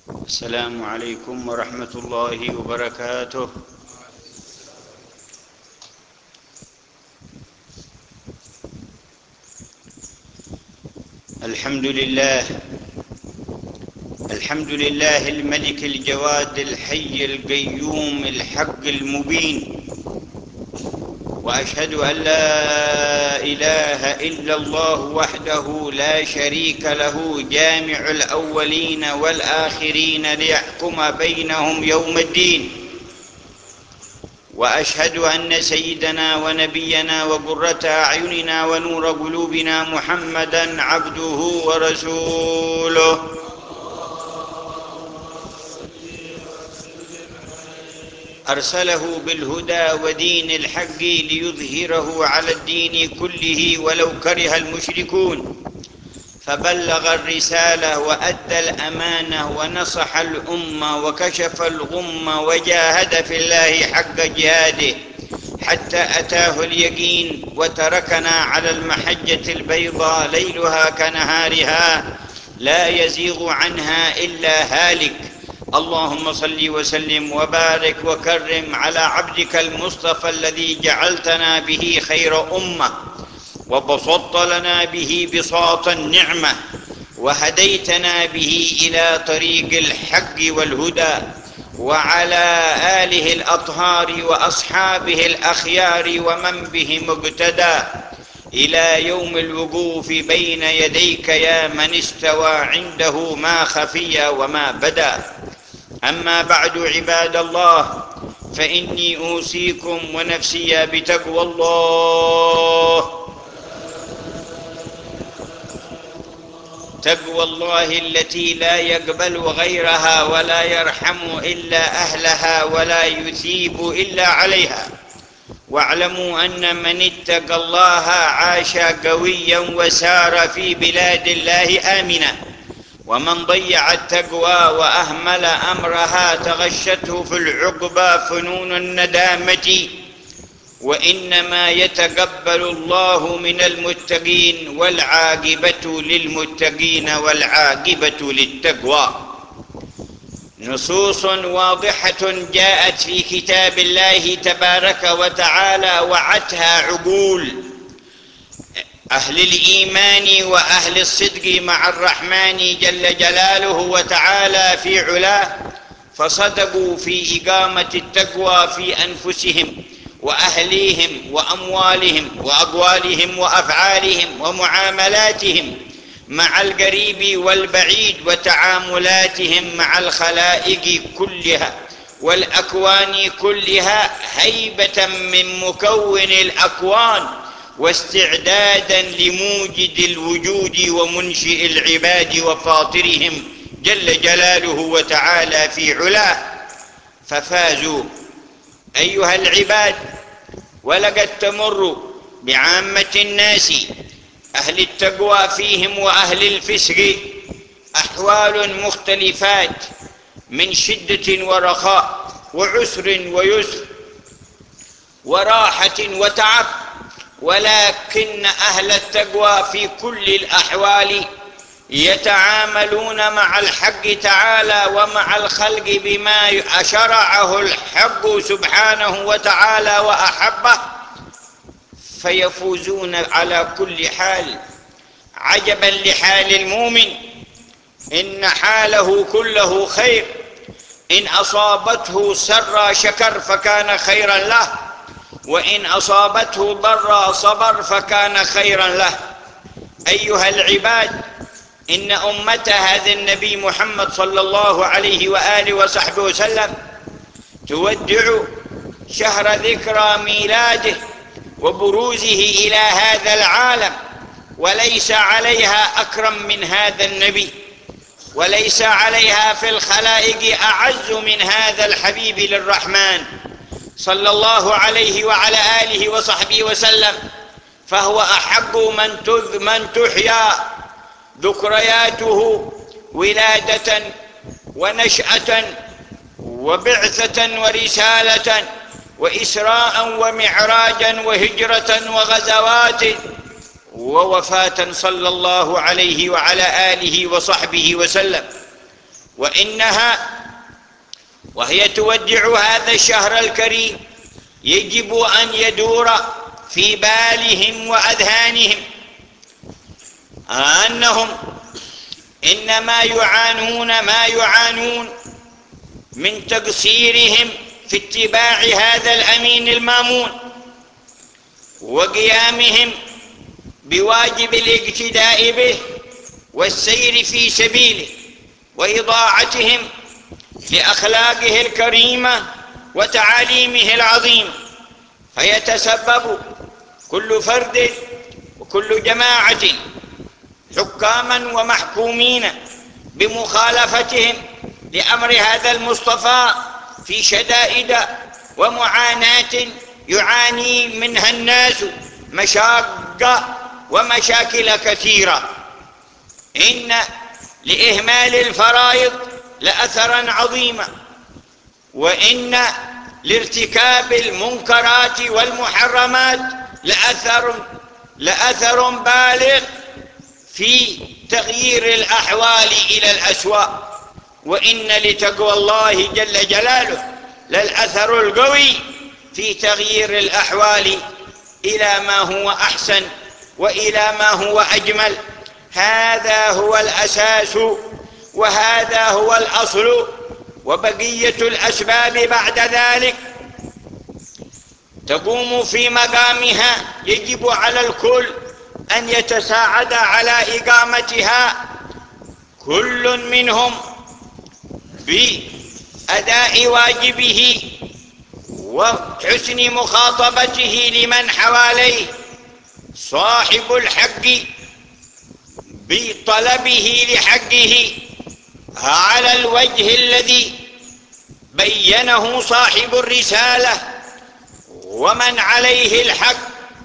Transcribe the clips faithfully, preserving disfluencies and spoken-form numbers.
السلام عليكم ورحمة الله وبركاته. الحمد لله الحمد لله الملك الجواد الحي القيوم الحق المبين، وأشهد أن لا إله إلا الله وحده لا شريك له، جامع الأولين والآخرين ليحكم بينهم يوم الدين. وأشهد أن سيدنا ونبينا وقرة أعيننا ونور قلوبنا محمدًا عبده ورسوله، أرسله بالهدى ودين الحق ليظهره على الدين كله ولو كره المشركون، فبلغ الرسالة وأدى الأمانة ونصح الأمة وكشف الغمة وجاهد في الله حق جهاده حتى أتاه اليقين، وتركنا على المحجة البيضاء ليلها كنهارها لا يزيغ عنها إلا هالك. اللهم صل وسلم وبارك وكرم على عبدك المصطفى الذي جعلتنا به خير أمة، وبسطت لنا به بساط النعمة، وهديتنا به إلى طريق الحق والهدى، وعلى آله الأطهار وأصحابه الأخيار ومن بهم اقتدى إلى يوم الوقوف بين يديك يا من استوى عنده ما خفي وما بدا. أما بعد، عباد الله، فإني أوصيكم ونفسي بتقوى الله، تقوى الله التي لا يقبل غيرها ولا يرحم إلا أهلها ولا يثيب إلا عليها. واعلموا أن من اتقى الله عاش قويا وسار في بلاد الله آمنا، ومن ضيع التقوى وأهمل أمرها تغشته في العقبى فنون الندامة. وإنما يتقبل الله من المتقين، والعاقبة للمتقين والعاقبة للتقوى. نصوص واضحة جاءت في كتاب الله تبارك وتعالى وعتها عقول أهل الإيمان وأهل الصدق مع الرحمن جل جلاله وتعالى في علاه، فصدقوا في إقامة التقوى في أنفسهم وأهليهم وأموالهم وأقوالهم وأفعالهم ومعاملاتهم مع القريب والبعيد، وتعاملاتهم مع الخلائق كلها والأكوان كلها، هيبة من مكون الأكوان واستعدادا لموجد الوجود ومنشئ العباد وفاطرهم جل جلاله وتعالى في علاه. ففازوا أيها العباد. ولقد تمر بعامة الناس أهل التقوى فيهم وأهل الفسق أحوال مختلفات من شدة ورخاء وعسر ويسر وراحة وتعب، ولكن أهل التقوى في كل الأحوال يتعاملون مع الحق تعالى ومع الخلق بما شرعه الحق سبحانه وتعالى وأحبه، فيفوزون على كل حال. عجبا لحال المؤمن، إن حاله كله خير، إن أصابته سر شكر فكان خيرا له، وإن أصابته ضر صبر فكان خيرا له. أيها العباد، إن أمة هذا النبي محمد صلى الله عليه وآله وصحبه وسلم تودع شهر ذكرى ميلاده وبروزه إلى هذا العالم، وليس عليها أكرم من هذا النبي، وليس عليها في الخلائق أعز من هذا الحبيب للرحمن صلى الله عليه وعلى آله وصحبه وسلم. فهو أحق من تحيا ذكرياته ولادة ونشأة وبعثة ورسالة وإسراء ومعراجا وهجرة وغزوات ووفاة صلى الله عليه وعلى آله وصحبه وسلم. وإنها وهي تودع هذا الشهر الكريم يجب أن يدور في بالهم وأذهانهم أنهم إنما يعانون ما يعانون من تقصيرهم في اتباع هذا الأمين المامون وقيامهم بواجب الاقتداء به والسير في سبيله وإضاعتهم لأخلاقه الكريمة وتعاليمه العظيمة، فيتسبب كل فرد وكل جماعة حكاما ومحكومين بمخالفتهم لأمر هذا المصطفى في شدائد ومعاناة يعاني منها الناس مشاق ومشاكل كثيرة. إن لإهمال الفرائض لأثرا عظيما، وإن لارتكاب المنكرات والمحرمات لأثر, لأثر بالغ في تغيير الأحوال إلى الأسوأ، وإن لتقوى الله جل جلاله للأثر القوي في تغيير الأحوال إلى ما هو أحسن وإلى ما هو أجمل. هذا هو الأساس وهذا هو الأصل، وبقية الأسباب بعد ذلك تقوم في مقامها. يجب على الكل أن يتساعد على إقامتها، كل منهم بأداء واجبه وحسن مخاطبته لمن حواليه، صاحب الحق بطلبه لحقه على الوجه الذي بينه صاحب الرسالة، ومن عليه الحق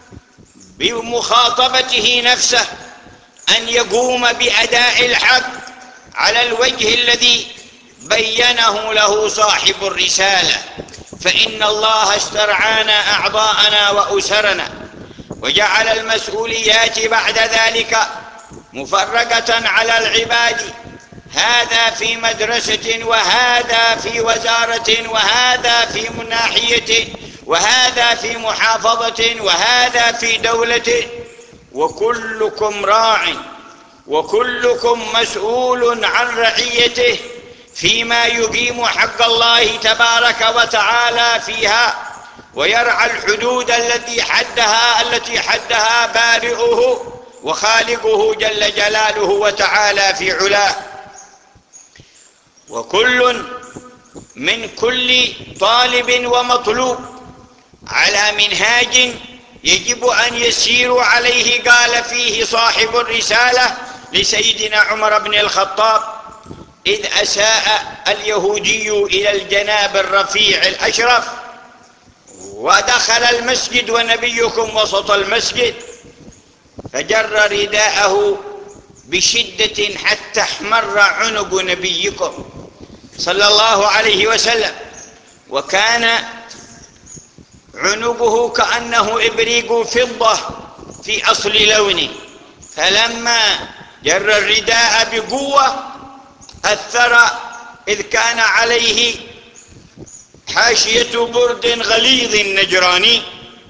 بمخاطبته نفسه أن يقوم بأداء الحق على الوجه الذي بينه له صاحب الرسالة. فإن الله استرعانا أعضاءنا وأسرنا وجعل المسؤوليات بعد ذلك مفرقة على العباد، هذا في مدرسة وهذا في وزارة وهذا في ناحية وهذا في محافظة وهذا في دولة، وكلكم راع وكلكم مسؤول عن رعيته فيما يقيم حق الله تبارك وتعالى فيها ويرعى الحدود التي حدها التي حدها بارئه وخالقه جل جلاله وتعالى في علاه. وكل من كل طالب ومطلوب على منهاج يجب أن يسير عليه. قال فيه صاحب الرسالة لسيدنا عمر بن الخطاب إذ أساء اليهودي إلى الجناب الرفيع الأشرف ودخل المسجد ونبيكم وسط المسجد فجر رداءه بشدة حتى احمر عنق نبيكم صلى الله عليه وسلم، وكان عنقه كأنه إبريق فضة في أصل لونه، فلما جر الرداء بقوة أثر إذ كان عليه حاشية برد غليظ نجراني،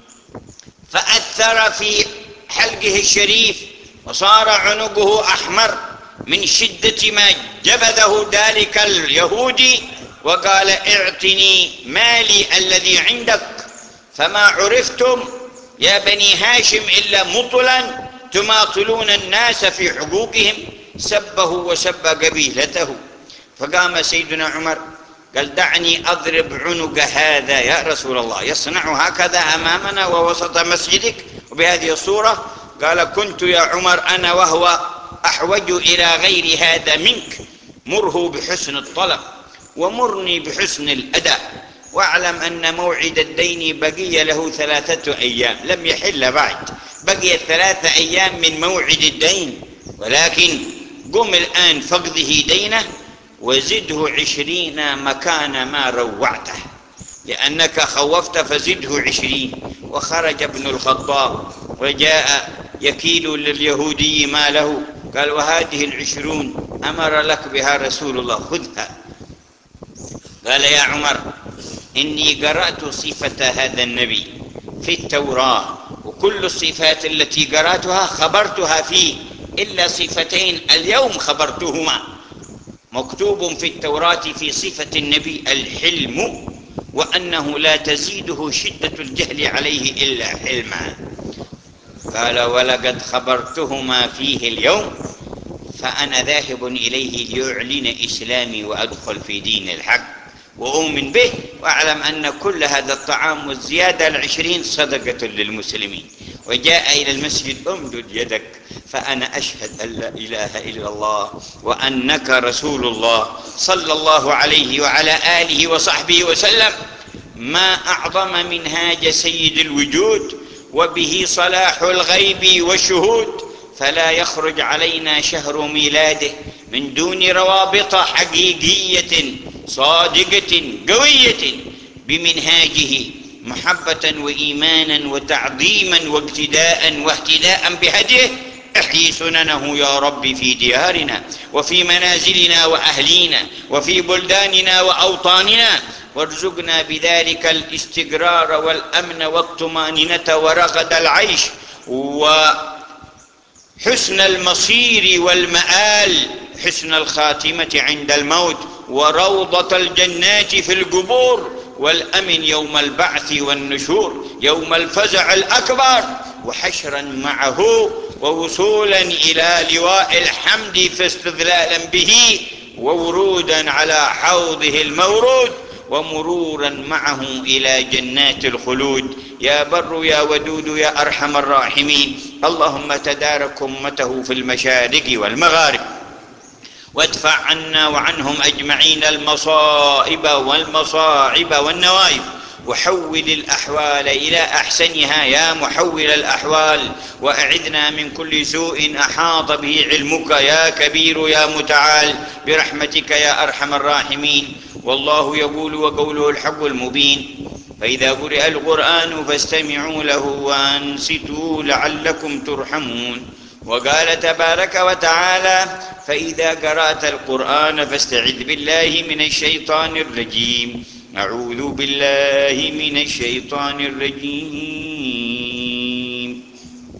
فأثر في حلقه الشريف وصار عنقه أحمر من شدة ما جبذه ذلك اليهودي، وقال اعطني مالي الذي عندك، فما عرفتم يا بني هاشم إلا مطلا تماطلون الناس في حقوقهم. سبه وسب قبيلته. فقام سيدنا عمر قال دعني أضرب عنق هذا يا رسول الله، يصنع هكذا أمامنا ووسط مسجدك وبهذه الصورة؟ قال كنت يا عمر أنا وهو أحوج إلى غير هذا منك، مره بحسن الطلب ومرني بحسن الأداء، واعلم أن موعد الدين بقي له ثلاثة أيام، لم يحل بعد، بقي ثلاثة أيام من موعد الدين، ولكن قم الآن فاقضه دينه وزده عشرين مكان ما روعته، لأنك خوفت فزده عشرين. وخرج ابن الخطاب وجاء يكيل لليهودي ماله، قال وهذه العشرون أمر لك بها رسول الله، خذها. قال يا عمر إني قرأت صفة هذا النبي في التوراة، وكل الصفات التي قرأتها خبرتها فيه إلا صفتين اليوم خبرتهما. مكتوب في التوراة في صفة النبي الحلم، وأنه لا تزيده شدة الجهل عليه إلا حلما. قال ولقد خبرتهما فيه اليوم، فأنا ذاهب إليه ليعلن إسلامي وأدخل في دين الحق وأؤمن به، وأعلم أن كل هذا الطعام والزيادة العشرين صدقة للمسلمين. وجاء إلى المسجد أمدد يدك فأنا أشهد أن لا إله إلا الله وأنك رسول الله صلى الله عليه وعلى آله وصحبه وسلم. ما أعظم منهاج سيد الوجود، وبه صلاح الغيب والشهود، فلا يخرج علينا شهر ميلاده من دون روابط حقيقية صادقة قوية بمنهاجه، محبة وإيمانا وتعظيما واقتداء واهتداء بهديه. احيي سننه يا رب في ديارنا وفي منازلنا وأهلينا وفي بلداننا وأوطاننا، وارزقنا بذلك الاستقرار والأمن والطمأنينة ورغد العيش وحسن المصير والمآل، حسن الخاتمة عند الموت، وروضة الجنات في القبور، والأمن يوم البعث والنشور، يوم الفزع الأكبر، وحشرا معه، ووصولا إلى لواء الحمد فاستظلالا به، وورودا على حوضه المورود، ومرورا معه إلى جنات الخلود. يا بر يا ودود يا أرحم الراحمين، اللهم تدارك أمته في المشارق والمغارب، وادفع عنا وعنهم أجمعين المصائب والمصاعب والنوائب، وحول الأحوال إلى أحسنها يا محول الأحوال، وأعذنا من كل سوء أحاط به علمك يا كبير يا متعال برحمتك يا أرحم الراحمين. والله يقول وقوله الحق المبين: فإذا قرئ القرآن فاستمعوا له وأنصتوا لعلكم ترحمون. وقال تبارك وتعالى: فإذا قرأت القرآن فاستعذ بالله من الشيطان الرجيم. أعوذ بالله من الشيطان الرجيم.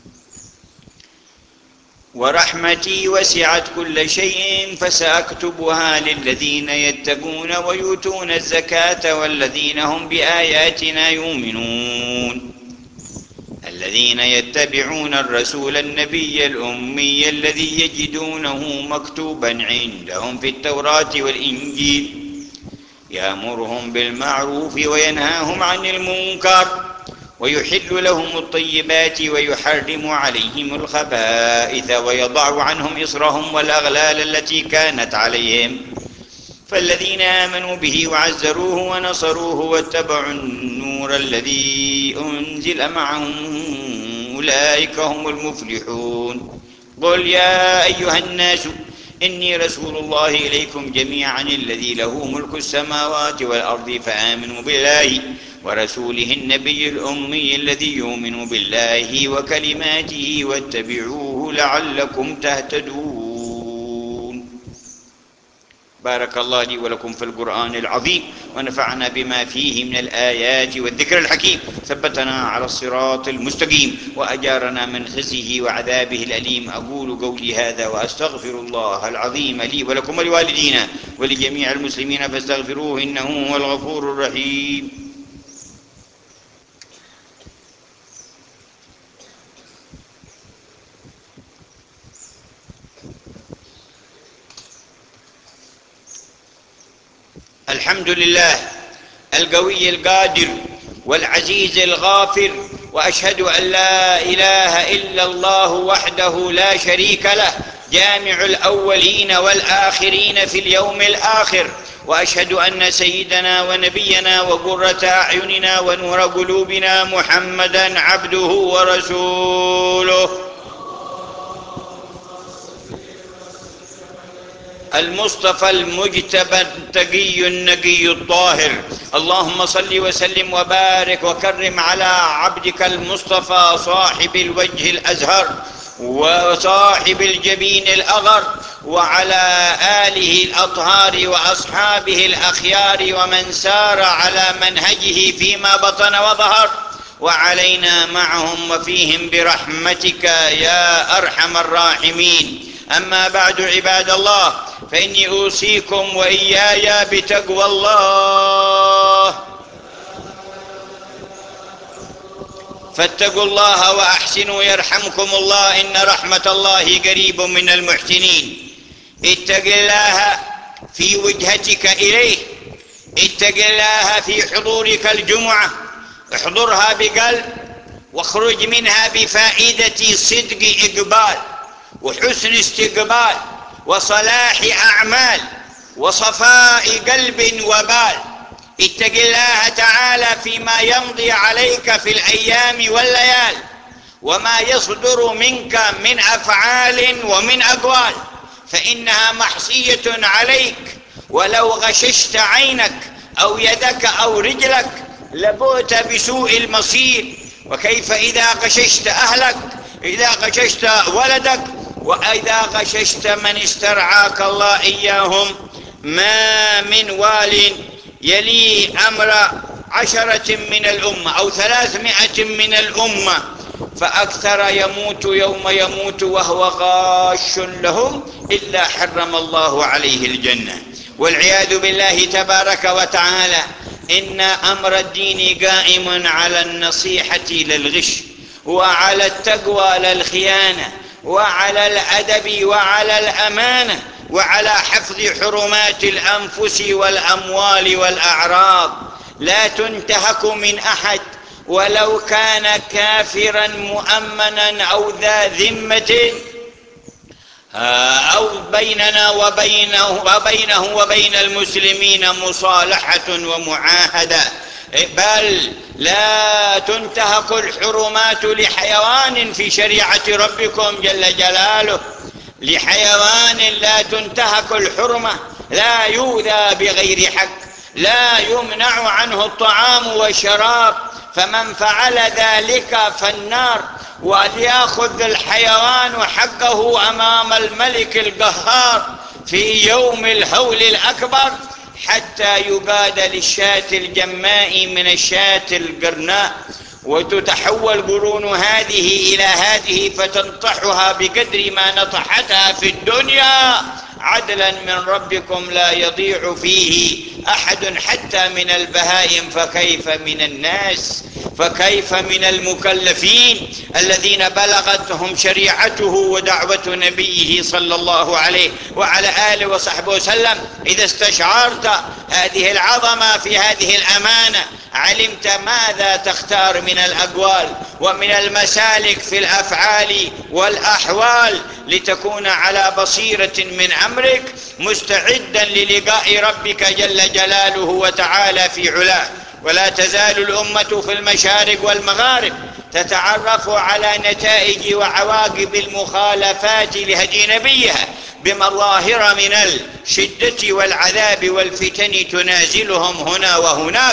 ورحمتي وسعت كل شيء فسأكتبها للذين يتقون ويؤتون الزكاة والذين هم بآياتنا يؤمنون. الذين يتبعون الرسول النبي الأمي الذي يجدونه مكتوبا عندهم في التوراة والإنجيل، يأمرهم بالمعروف وينهاهم عن المنكر، ويحل لهم الطيبات ويحرم عليهم الخبائث، ويضع عنهم إصرهم والأغلال التي كانت عليهم. فالذين آمنوا به وعزروه ونصروه واتبعوا النور الذي أنزل معه أولئك هم المفلحون. قل يا أيها الناس إني رسول الله إليكم جميعا الذي له ملك السماوات والأرض، فآمنوا بالله ورسوله النبي الأمي الذي يؤمن بالله وكلماته واتبعوه لعلكم تهتدون. بارك الله لي ولكم في القرآن العظيم، ونفعنا بما فيه من الآيات والذكر الحكيم، ثبتنا على الصراط المستقيم، وأجارنا من خزيه وعذابه الأليم. أقول قولي هذا وأستغفر الله العظيم لي ولكم ولوالدينا ولجميع المسلمين فاستغفروه إنه هو الغفور الرحيم. الحمد لله القوي القادر والعزيز الغافر، وأشهد أن لا إله إلا الله وحده لا شريك له، جامع الأولين والآخرين في اليوم الآخر. وأشهد أن سيدنا ونبينا وقرة أعيننا ونور قلوبنا محمدًا عبده ورسوله المصطفى المجتبى التقي النقي الطاهر. اللهم صل وسلم وبارك وكرم على عبدك المصطفى صاحب الوجه الأزهر وصاحب الجبين الأغر وعلى آله الأطهار وأصحابه الأخيار ومن سار على منهجه فيما بطن وظهر، وعلينا معهم وفيهم برحمتك يا أرحم الراحمين. أما بعد، عباد الله، فإني أوصيكم وإياي بتقوى الله، فاتقوا الله وأحسنوا يرحمكم الله، إن رحمة الله قريب من المحسنين. اتق الله في وجهتك إليه، اتق الله في حضورك الجمعة، احضرها بقلب واخرج منها بفائدة صدق إقبال وحسن استقبال وصلاح أعمال وصفاء قلب وبال. اتق الله تعالى فيما يمضي عليك في الأيام والليال، وما يصدر منك من أفعال ومن أقوال، فإنها محصية عليك. ولو غششت عينك أو يدك أو رجلك لبؤت بسوء المصير. وكيف إذا غششت أهلك، إذا غششت ولدك، وإذا غششت من استرعاك الله إياهم. ما من وال يلي أمر عشرة من الأمة أو ثلاثمائة من الأمة فأكثر يموت يوم يموت وهو غاش لهم إلا حرم الله عليه الجنة، والعياذ بالله تبارك وتعالى. إن أمر الدين قائم على النصيحة للغش، وعلى التقوى للخيانة، وعلى الأدب وعلى الأمانة، وعلى حفظ حرمات الأنفس والأموال والأعراض. لا تنتهك من أحد ولو كان كافرا مؤمنا أو ذا ذمة، أو بيننا وبينه, وبينه وبين المسلمين مصالحة ومعاهدة، بل لا تنتهك الحرمات لحيوان في شريعة ربكم جل جلاله، لحيوان لا تنتهك الحرمة، لا يؤذى بغير حق، لا يمنع عنه الطعام والشراب، فمن فعل ذلك فالنار. وليأخذ الحيوان حقه أمام الملك القهار في يوم الهول الأكبر، حتى يقاد للشاة الجماء من الشاة القرناء، وتتحول قرون هذه إلى هذه فتنطحها بقدر ما نطحتها في الدنيا، عدلا من ربكم لا يضيع فيه أحد حتى من البهائم، فكيف من الناس، فكيف من المكلفين الذين بلغتهم شريعته ودعوة نبيه صلى الله عليه وعلى آله وصحبه وسلم. إذا استشعرت هذه العظمة في هذه الأمانة علمت ماذا تختار من الأقوال ومن المسالك في الأفعال والأحوال، لتكون على بصيرة من أمرك مستعدا للقاء ربك جل جلاله وتعالى في علاه. ولا تزال الأمة في المشارق والمغارب تتعرف على نتائج وعواقب المخالفات لهدي نبيها بمظاهر من الشدة والعذاب والفتن تنازلهم هنا وهناك.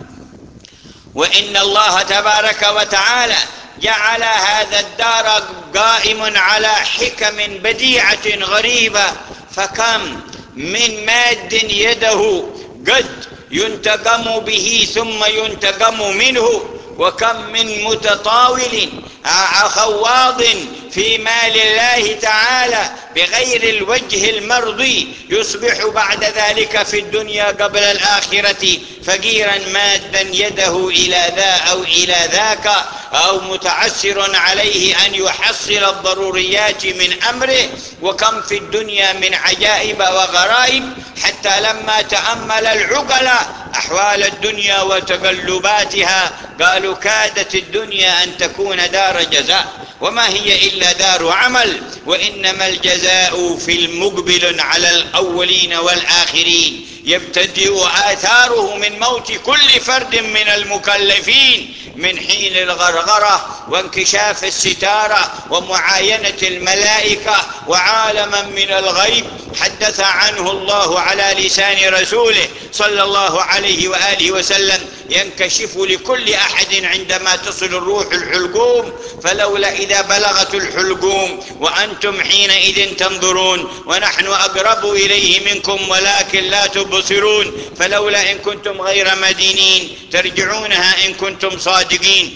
وإن الله تبارك وتعالى جعل هذا الدار قائم على حكم بديعة غريبة، فكم من ماد يده قد ينتقم به ثم ينتقم منه، وكم من متطاول خواض في مال الله تعالى بغير الوجه المرضي يصبح بعد ذلك في الدنيا قبل الآخرة فقيرا مادا يده إلى ذا أو إلى ذاك، أو متعسر عليه أن يحصل الضروريات من أمره. وكم في الدنيا من عجائب وغرائب، حتى لما تأمل العقلاء أحوال الدنيا وتقلباتها قالوا كادت الدنيا أن تكون دار جزاء، وما هي إلا دار عمل، وإنما الجزاء في المقبل على الأولين والآخرين، يبتدئ آثاره من موت كل فرد من المكلفين من حين الغرغرة وانكشاف الستارة ومعاينة الملائكة وعالما من الغيب حدث عنه الله على لسان رسوله صلى الله عليه وآله وسلم، ينكشف لكل أحد عندما تصل الروح الحلقوم. فلولا إذا بلغت الحلقوم وأنتم حينئذ تنظرون ونحن أقرب إليه منكم ولكن لا تبصرون، فلولا إن كنتم غير مدينين ترجعونها إن كنتم صادقين.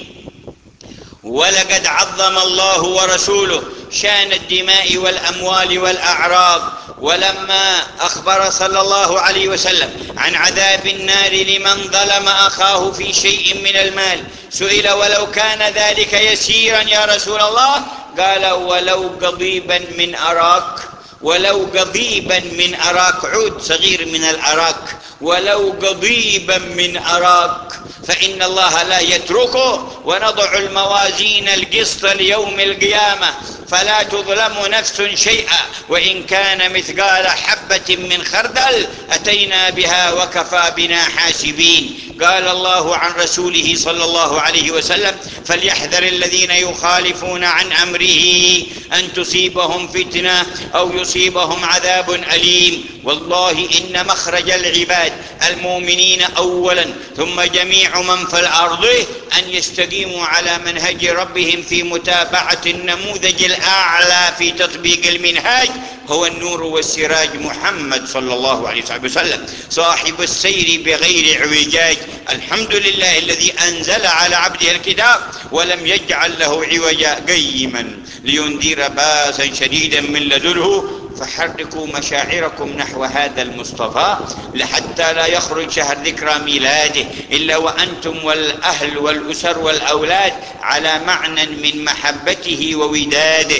ولقد عظم الله ورسوله شان الدماء والأموال والأعراض، ولما أخبر صلى الله عليه وسلم عن عذاب النار لمن ظلم أخاه في شيء من المال سئل: ولو كان ذلك يسيرا يا رسول الله؟ قال: ولو قضيبا من أراك، ولو قضيبا من أراك، عود صغير من الأراك، ولو قضيبا من أراك، فإن الله لا يتركه. ونضع الموازين القسط ليوم القيامة فلا تظلم نفس شيئا وإن كان مثقال حبة من خردل أتينا بها وكفى بنا حاسبين. قال الله عن رسوله صلى الله عليه وسلم: فليحذر الذين يخالفون عن أمره أن تصيبهم فتنة أو يصيبهم عذاب أليم. والله إن مخرج العباد المؤمنين أولا ثم جميع من في الأرض أن يستقيموا على منهج ربهم في متابعة النموذج الأعلى في تطبيق المنهاج، هو النور والسراج محمد صلى الله عليه وسلم صاحب السير بغير اعوجاج. الحمد لله الذي أنزل على عبده الكتاب ولم يجعل له عوجا قيما لينذر باسا شديدا من لدنه. فحركوا مشاعركم نحو هذا المصطفى لحتى لا يخرج شهر ذكرى ميلاده إلا وأنتم والأهل والأسر والأولاد على معنى من محبته ووداده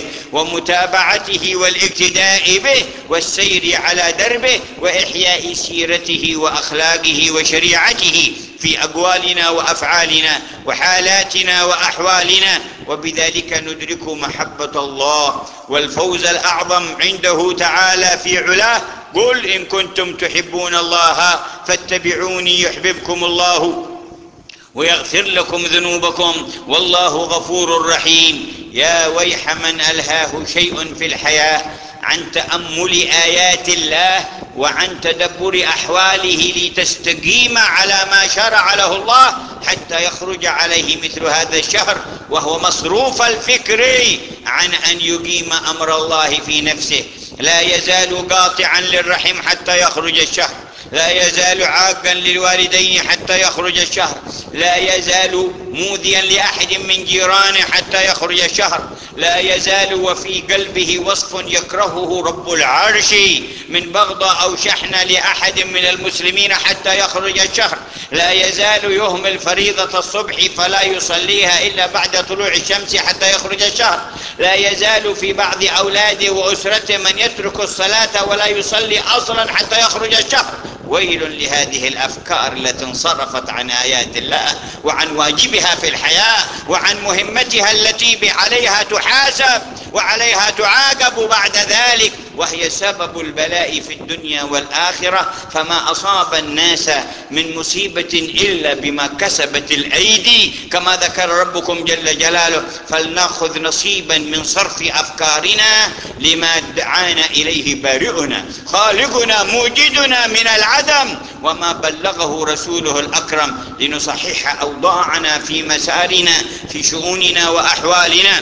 ومتابعته والاقتداء به والسير على دربه وإحياء سيرته وأخلاقه وشريعته في أقوالنا وأفعالنا وحالاتنا وأحوالنا، وبذلك ندرك محبة الله والفوز الأعظم عنده تعالى في علاه. قل إن كنتم تحبون الله فاتبعوني يحببكم الله ويغفر لكم ذنوبكم والله غفور رحيم. يا ويح من ألهاه شيء في الحياة عن تأمل آيات الله وعن تدبر أحواله لتستقيم على ما شرع له الله حتى يخرج عليه مثل هذا الشهر وهو مصروف الفكر عن أن يقيم أمر الله في نفسه. لا يزال قاطعا للرحم حتى يخرج الشهر، لا يزال عاقا للوالدين حتى يخرج الشهر، لا يزال مؤذيا لأحد من جيرانه حتى يخرج الشهر، لا يزال وفي قلبه وصف يكرهه رب العرش من بغضة أو شحنة لأحد من المسلمين حتى يخرج الشهر، لا يزال يهمل فريضة الصبح فلا يصليها إلا بعد طلوع الشمس حتى يخرج الشهر، لا يزال في بعض أولاده وأسرته من يترك الصلاة ولا يصلي أصلا حتى يخرج الشهر. ويل لهذه الأفكار التي انصرفت عن آيات الله وعن واجبها في الحياة وعن مهمتها التي عليها تحاسب وعليها تعاقب بعد ذلك، وهي سبب البلاء في الدنيا والآخرة. فما أصاب الناس من مصيبة إلا بما كسبت الأيدي كما ذكر ربكم جل جلاله. فلنأخذ نصيبا من صرف أفكارنا لما دعانا إليه بارئنا خالقنا موجدنا من العدم وما بلغه رسوله الأكرم لنصحح أوضاعنا في مسارنا في شؤوننا وأحوالنا،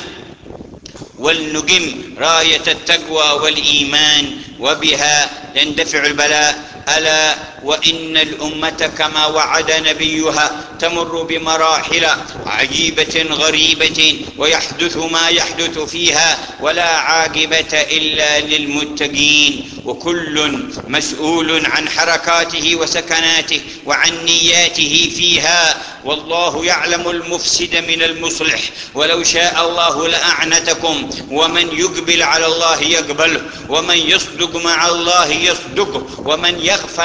ولنقم راية التقوى والإيمان وبها يندفع البلاء. ألا وإن الأمة كما وعد نبيها تمر بمراحل عجيبة غريبة ويحدث ما يحدث فيها ولا عاقبة إلا للمتقين، وكل مسؤول عن حركاته وسكناته وعن نياته فيها، والله يعلم المفسد من المصلح. ولو شاء الله لأعنتكم ومن يقبل على الله يقبله ومن يصدق مع الله يصدقه ومن يغفل عن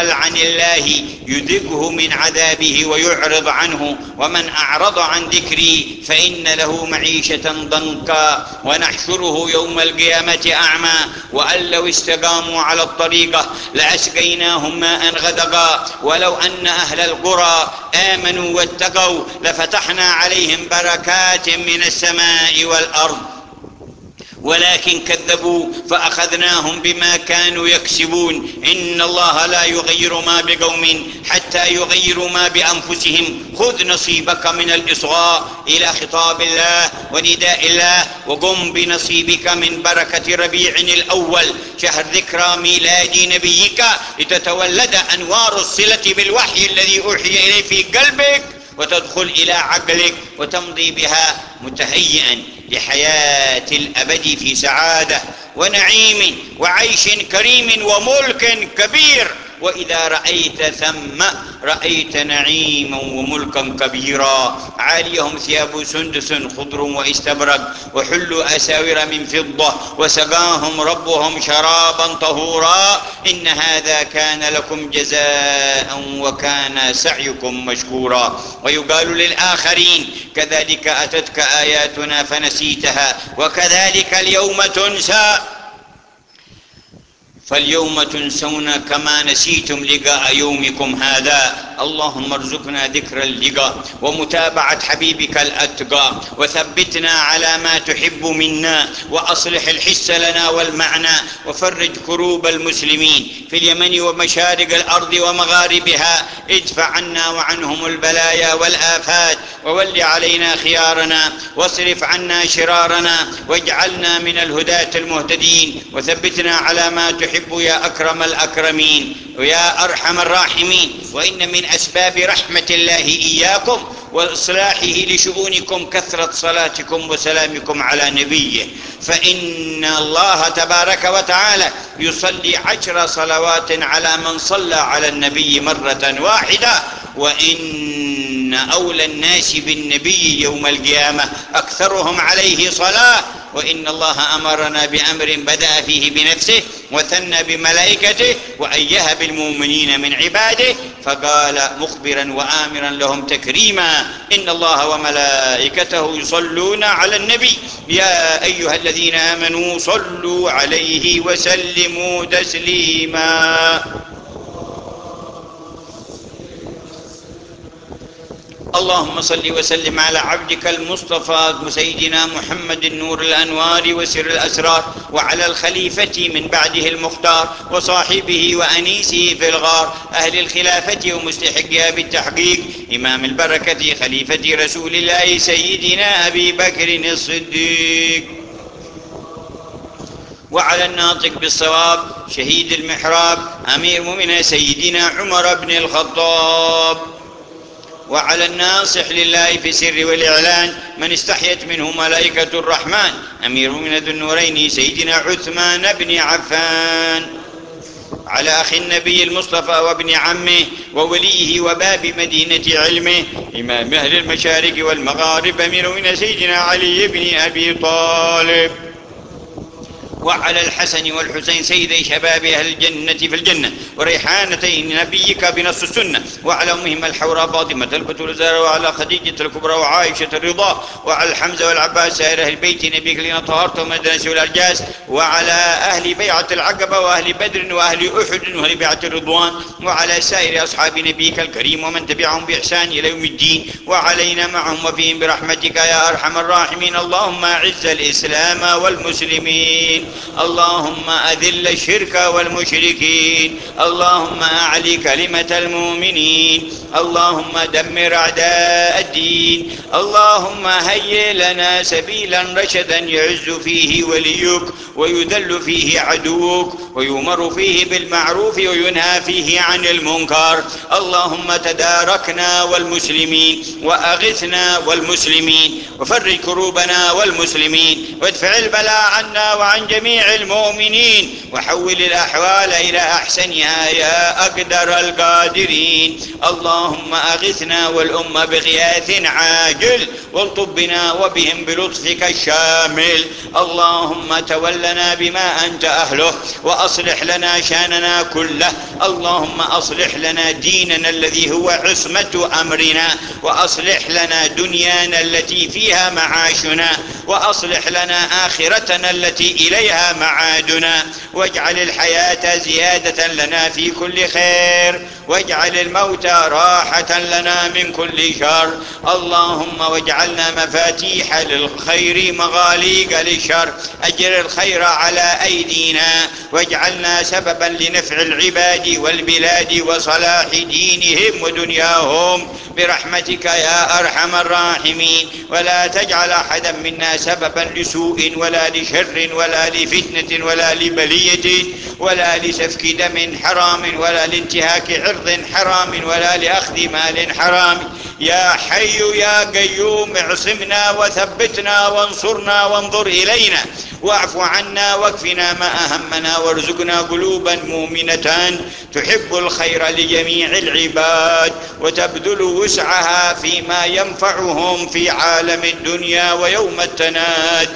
الله يذقه من عذابه ويعرض عنه، ومن أعرض عن ذكري فإن له معيشة ضنكا ونحشره يوم القيامة أعمى. وأن لو استقاموا على الطريقة لأسقيناهم ماء غدقا ولو أن أهل القرى آمنوا واتقوا لفتحنا عليهم بركات من السماء والأرض، ولكن كذبوا فأخذناهم بما كانوا يكسبون. إن الله لا يغير ما بقوم حتى يغيروا ما بأنفسهم. خذ نصيبك من الإصغاء إلى خطاب الله ونداء الله، وقم بنصيبك من بركة ربيع الأول شهر ذكرى ميلاد نبيك، لتتولد أنوار الصلة بالوحي الذي أوحي إليه في قلبك وتدخل إلى عقلك وتمضي بها متهيئا لحياة الأبد في سعادة ونعيم وعيش كريم وملك كبير. وإذا رأيت ثم رأيت نعيما وملكا كبيرا. عاليهم ثياب سندس خضر واستبرق وحلوا أساور من فضة وسقاهم ربهم شرابا طهورا. إن هذا كان لكم جزاء وكان سعيكم مشكورا. ويقال للآخرين كذلك أتتك آياتنا فنسيتها وكذلك اليوم تنسى. فاليوم تنسون كما نسيتم لقاء يومكم هذا. اللهم ارزقنا ذكر اللقاء ومتابعة حبيبك الأتقى، وثبتنا على ما تحب منا، وأصلح الحس لنا والمعنى، وفرج كروب المسلمين في اليمن ومشارق الأرض ومغاربها. ادفع عنا وعنهم البلايا والآفات، وول علينا خيارنا، واصرف عنا شرارنا، واجعلنا من الهداة المهتدين، وثبتنا على ما تحب يا أكرم الأكرمين ويا أرحم الراحمين. وإن من أسباب رحمة الله إياكم وإصلاحه لشؤونكم كثرة صلاتكم وسلامكم على نبيه، فإن الله تبارك وتعالى يصلي عشر صلوات على من صلى على النبي مرة واحدة. وإن أولى الناس بالنبي يوم القيامة أكثرهم عليه صلاة. وإن الله أمرنا بأمر بدأ فيه بنفسه وثنى بملائكته وأيه بالمؤمنين من عباده، فقال مخبرا وآمرا لهم تكريما: إن الله وملائكته يصلون على النبي يا أيها الذين آمنوا صلوا عليه وسلموا تسليما. اللهم صل وسلم على عبدك المصطفى سيدنا محمد نور الأنوار وسر الأسرار، وعلى الخليفة من بعده المختار وصاحبه وأنيسه في الغار، أهل الخلافة ومستحقها بالتحقيق، إمام البركة خليفة رسول الله سيدنا أبي بكر الصديق، وعلى الناطق بالصواب شهيد المحراب أمير المؤمنين سيدنا عمر بن الخطاب، وعلى الناصح لله في السر والإعلان من استحيت منه ملائكة الرحمن أمير من ذو النورين سيدنا عثمان بن عفان، على أخي النبي المصطفى وابن عمه ووليه وباب مدينة علمه إمام أهل المشارق والمغارب أمير من سيدنا علي بن أبي طالب، وعلى الحسن والحسين سيدي شباب أهل الجنة في الجنة وريحانتين نبيك بنص السنة، وعلى أمهما الحوراء فاطمة البتول الزهراء، وعلى خديجة الكبرى وعائشة الرضا، وعلى الحمزة والعباس سائر أهل بيت نبيك الذين طهرتهم من الدنس والأرجاس، وعلى أهل بيعة العقبة وأهل بدر وأهل أحد وأهل بيعة الرضوان، وعلى سائر أصحاب نبيك الكريم ومن تبعهم بإحسان إلى يوم الدين، وعلينا معهم وفيهم برحمتك يا أرحم الراحمين. اللهم أعز الإسلام والمسلمين، اللهم أذل الشرك والمشركين، اللهم أعلي كلمة المؤمنين، اللهم دمر أعداء الدين، اللهم هيئ لنا سبيلا رشدا يعز فيه وليك ويذل فيه عدوك ويؤمر فيه بالمعروف وينهى فيه عن المنكر. اللهم تداركنا والمسلمين وأغثنا والمسلمين وفرج كروبنا والمسلمين وادفع البلاء عنا وعن جميع المؤمنين وحول الأحوال إلى أحسنها يا أقدر القادرين. اللهم أغثنا والأمة بغياث عاجل والطب بنا وبهم بلطفك الشامل. اللهم تولنا بما أنت أهله وأصلح لنا شأننا كله. اللهم أصلح لنا ديننا الذي هو عصمة أمرنا، وأصلح لنا دنيانا التي فيها معاشنا، وأصلح لنا آخرتنا التي إليها معادنا، واجعل الحياة زيادة لنا في كل خير، واجعل الموت راحة لنا من كل شر. اللهم واجعلنا مفاتيح للخير مغاليق للشر. أجر الخير على أيدينا، واجعلنا سببا لنفع العباد والبلاد وصلاح دينهم ودنياهم برحمتك يا أرحم الراحمين. ولا تجعل أحدا منا سببا لسوء ولا لشر ولا لفتنة ولا لبلية ولا لسفك دم حرام ولا لانتهاك عرض حرام ولا لأخذ مال حرام. يا حي يا قيوم اعصمنا وثبتنا وانصرنا وانظر إلينا، واعف عنا واكفنا ما أهمنا، وارزقنا قلوبا مؤمنة تحب الخير لجميع العباد وتبذل وسعها فيما ينفعهم في عالم الدنيا ويوم التناد.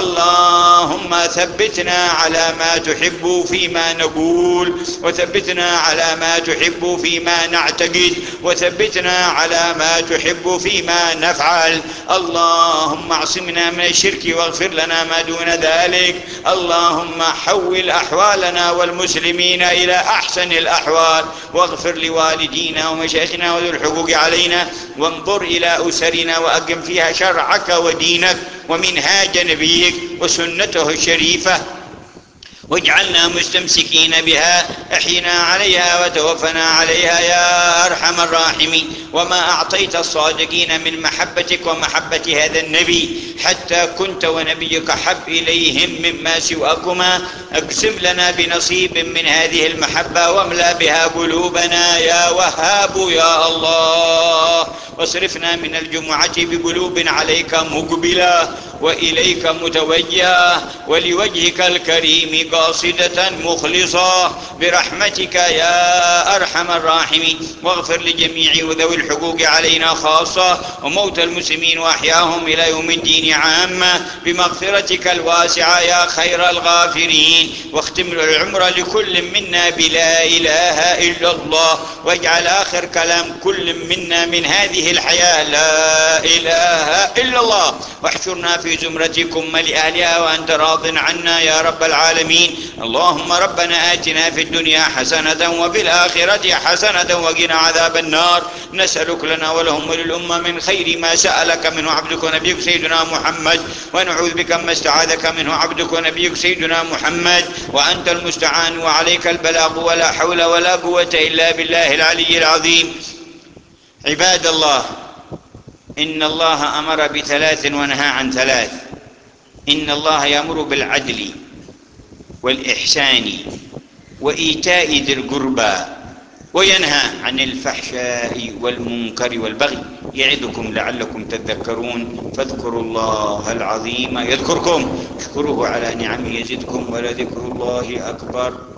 اللهم ثبتنا على ما تحب فيما نقول، وثبتنا على ما تحب فيما نعتقد، وثبتنا على ما تحب فيما نفعل. اللهم اعصمنا من الشرك واغفر لنا ما دون ذلك. اللهم حول أحوالنا والمسلمين إلى أحسن الأحوال، واغفر لوالدينا ومشايخنا وذو الحقوق علينا، وانظر إلى أسرنا وأقم فيها شرعك ودينك ومنهاج نبيك وسنته الشريفة، واجعلنا مستمسكين بها، احينا عليها وتوفنا عليها يا أرحم الراحمين. وما أعطيت الصادقين من محبتك ومحبة هذا النبي حتى كنت ونبيك حب إليهم مما سواكما، اقسم لنا بنصيب من هذه المحبة واملأ بها قلوبنا يا وهاب يا الله. واصرفنا من الجمعة بقلوب عليك مقبلة وإليك متوجهة ولوجهك الكريم قاصدة مخلصة برحمتك يا أرحم الراحمين. واغفر لجميع ذوي الحقوق علينا خاصة، وموتى المسلمين وأحياهم إلى يوم الدين عامة بمغفرتك الواسعة يا خير الغافرين. واختم العمر لكل منا بلا إله إلا الله، واجعل آخر كلام كل منا من هذه الحياة لا إله إلا الله. واحشرنا في زمرتكم لأهلها وأنت راض عنا يا رب العالمين. اللهم ربنا آتنا في الدنيا حسنة وفي الآخرة حسنة وقنا عذاب النار. نسألك لنا ولهم وللأمة من خير ما سألك منه عبدك ونبيك سيدنا محمد، ونعوذ بك ما استعاذك منه عبدك ونبيك سيدنا محمد، وأنت المستعان وعليك البلاغ ولا حول ولا قوة إلا بالله العلي العظيم. عباد الله، إن الله أمر بثلاث ونهى عن ثلاث. إن الله يأمر بالعدل والإحسان وإيتاء ذي القربى، وينهى عن الفحشاء والمنكر والبغي، يعظكم لعلكم تذكرون. فاذكروا الله العظيم يذكركم، اشكروه على نعمه يزدكم، ولذكر الله أكبر.